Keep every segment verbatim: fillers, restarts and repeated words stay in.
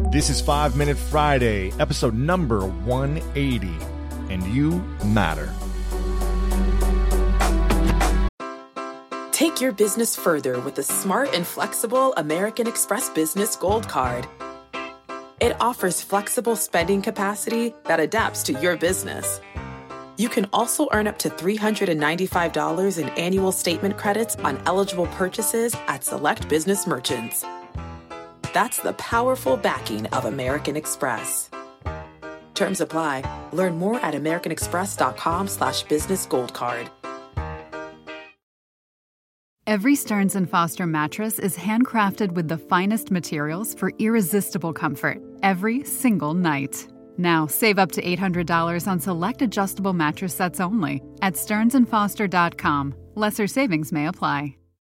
This is five Minute Friday, episode number one eighty, and you matter. Take your business further with the smart and flexible American Express Business Gold Card. It offers flexible spending capacity that adapts to your business. You can also earn up to three hundred ninety-five dollars in annual statement credits on eligible purchases at select business merchants. That's the powerful backing of American Express. Terms apply. Learn more at americanexpress.com slash business gold card. Every Stearns and Foster mattress is handcrafted with the finest materials for irresistible comfort every single night. Now, save up to eight hundred dollars on select adjustable mattress sets only at stearns and foster dot com. Lesser savings may apply.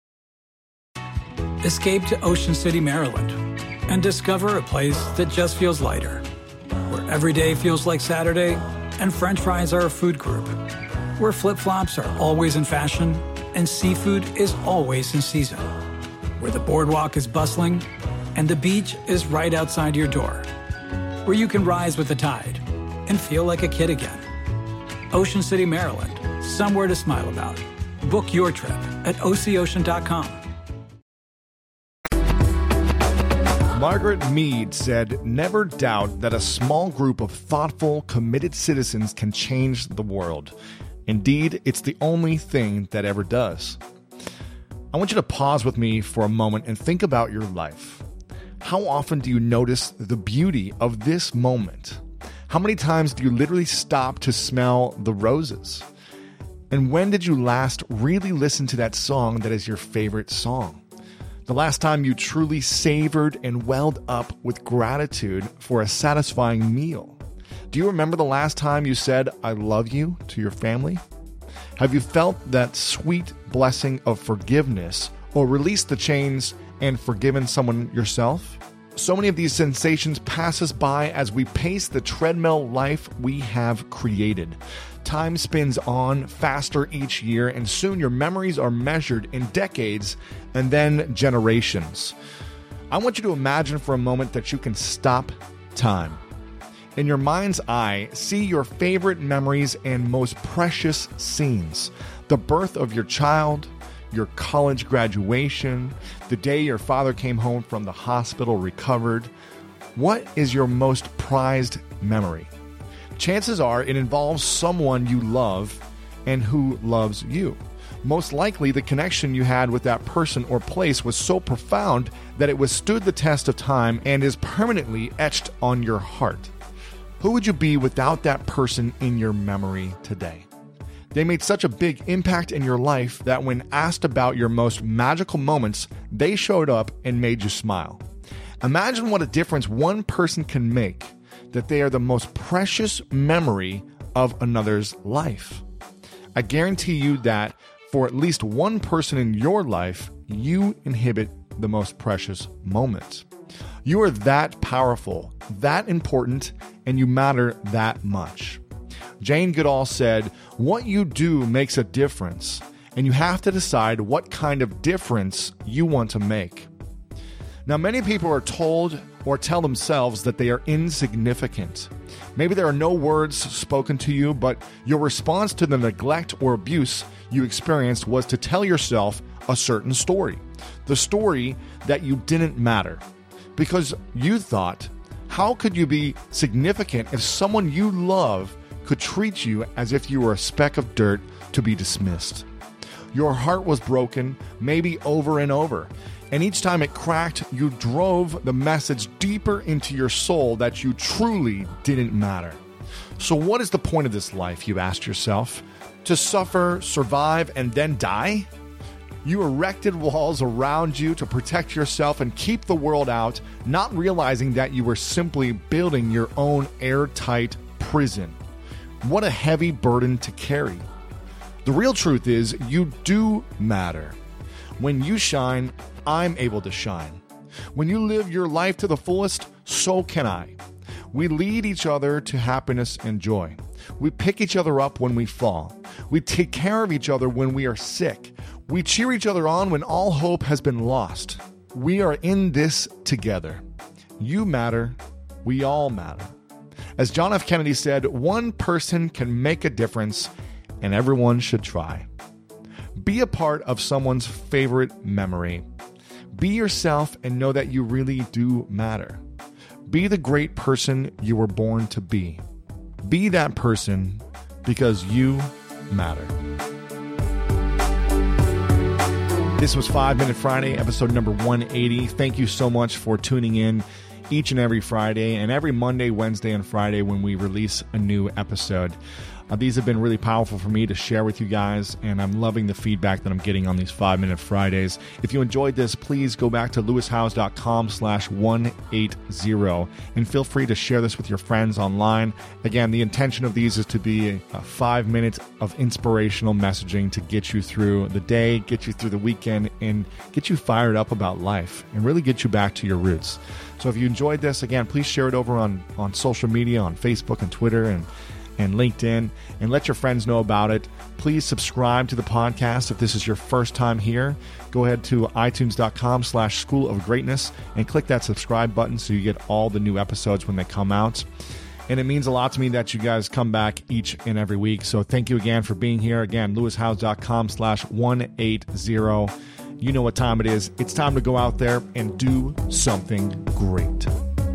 Escape to Ocean City, Maryland, and discover a place that just feels lighter, where every day feels like Saturday and French fries are a food group, where flip-flops are always in fashion and seafood is always in season, where the boardwalk is bustling and the beach is right outside your door, where you can rise with the tide and feel like a kid again. Ocean City, Maryland, somewhere to smile about. Book your trip at O C ocean dot com. Margaret Mead said, "Never doubt that a small group of thoughtful, committed citizens can change the world. Indeed, it's the only thing that ever does." I want you to pause with me for a moment and think about your life. How often do you notice the beauty of this moment? How many times do you literally stop to smell the roses? And when did you last really listen to that song that is your favorite song? The last time you truly savored and welled up with gratitude for a satisfying meal? Do you remember the last time you said, "I love you" to your family? Have you felt that sweet blessing of forgiveness or released the chains and forgiven someone yourself? So many of these sensations pass us by as we pace the treadmill life we have created. Time spins on faster each year, and soon your memories are measured in decades and then generations. I want you to imagine for a moment that you can stop time. In your mind's eye, see your favorite memories and most precious scenes. The birth of your child, your college graduation, the day your father came home from the hospital recovered. What is your most prized memory? Chances are it involves someone you love and who loves you. Most likely the connection you had with that person or place was so profound that it withstood the test of time and is permanently etched on your heart. Who would you be without that person in your memory today? They made such a big impact in your life that when asked about your most magical moments, they showed up and made you smile. Imagine what a difference one person can make, that they are the most precious memory of another's life. I guarantee you that for at least one person in your life, you inhabit the most precious moments. You are that powerful, that important, and you matter that much. Jane Goodall said, "What you do makes a difference, and you have to decide what kind of difference you want to make." Now, many people are told or tell themselves that they are insignificant. Maybe there are no words spoken to you, but your response to the neglect or abuse you experienced was to tell yourself a certain story. The story that you didn't matter. Because you thought, how could you be significant if someone you love could treat you as if you were a speck of dirt to be dismissed? Your heart was broken, maybe over and over. And each time it cracked, you drove the message deeper into your soul that you truly didn't matter. So what is the point of this life, you asked yourself? To suffer, survive, and then die? You erected walls around you to protect yourself and keep the world out, not realizing that you were simply building your own airtight prison. What a heavy burden to carry. The real truth is, you do matter. When you shine, I'm able to shine. When you live your life to the fullest, so can I. We lead each other to happiness and joy. We pick each other up when we fall. We take care of each other when we are sick. We cheer each other on when all hope has been lost. We are in this together. You matter. We all matter. As John F. Kennedy said, one person can make a difference, and everyone should try. Be a part of someone's favorite memory. Be yourself and know that you really do matter. Be the great person you were born to be. Be that person because you matter. This was five Minute Friday, episode number one eighty. Thank you so much for tuning in each and every Friday and every Monday, Wednesday, and Friday when we release a new episode. Uh, these have been really powerful for me to share with you guys, and I'm loving the feedback that I'm getting on these five Minute Fridays. If you enjoyed this, please go back to lewishowes.com slash 180 and feel free to share this with your friends online. Again, the intention of these is to be a, a five minutes of inspirational messaging to get you through the day, get you through the weekend, and get you fired up about life and really get you back to your roots. So if you enjoyed this, again, please share it over on, on social media, on Facebook and Twitter and and LinkedIn, and let your friends know about it. Please subscribe to the podcast if this is your first time here. Go ahead to itunes.com slash School of Greatness and click that subscribe button so you get all the new episodes when they come out. And it means a lot to me that you guys come back each and every week. So thank you again for being here. Again, lewishowes.com slash 180. You know what time it is. It's time to go out there and do something great.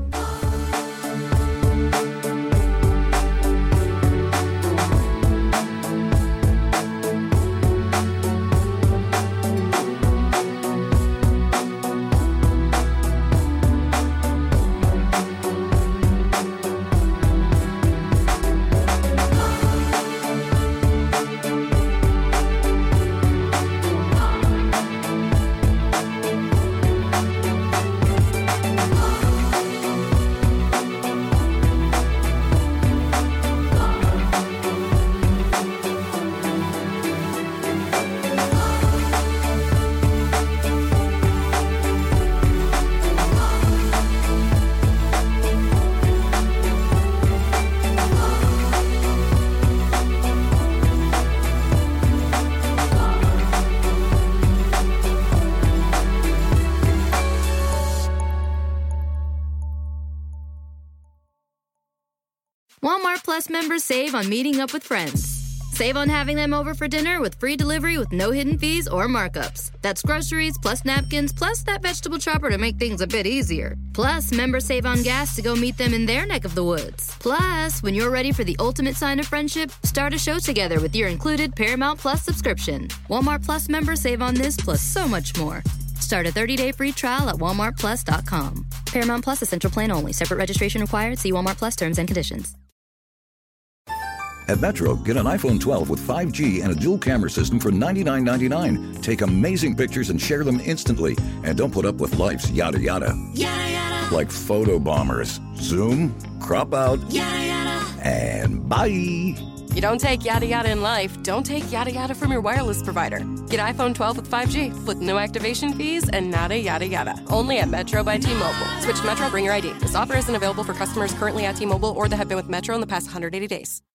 Walmart Plus members save on meeting up with friends. Save on having them over for dinner with free delivery with no hidden fees or markups. That's groceries, plus napkins, plus that vegetable chopper to make things a bit easier. Plus, members save on gas to go meet them in their neck of the woods. Plus, when you're ready for the ultimate sign of friendship, start a show together with your included Paramount Plus subscription. Walmart Plus members save on this plus so much more. Start a thirty-day free trial at walmart plus dot com. Paramount Plus Essential Plan only. Separate registration required. See Walmart Plus terms and conditions. At Metro, get an iPhone twelve with five G and a dual camera system for ninety-nine ninety-nine. Take amazing pictures and share them instantly. And don't put up with life's yada yada. Yada yada. Like photo bombers. Zoom, crop out, yada yada. And bye. You don't take yada yada in life, don't take yada yada from your wireless provider. Get iPhone twelve with five G with no activation fees and nada yada yada. Only at Metro by T-Mobile. Switch to Metro, bring your I D. This offer isn't available for customers currently at T-Mobile or that have been with Metro in the past one hundred eighty days.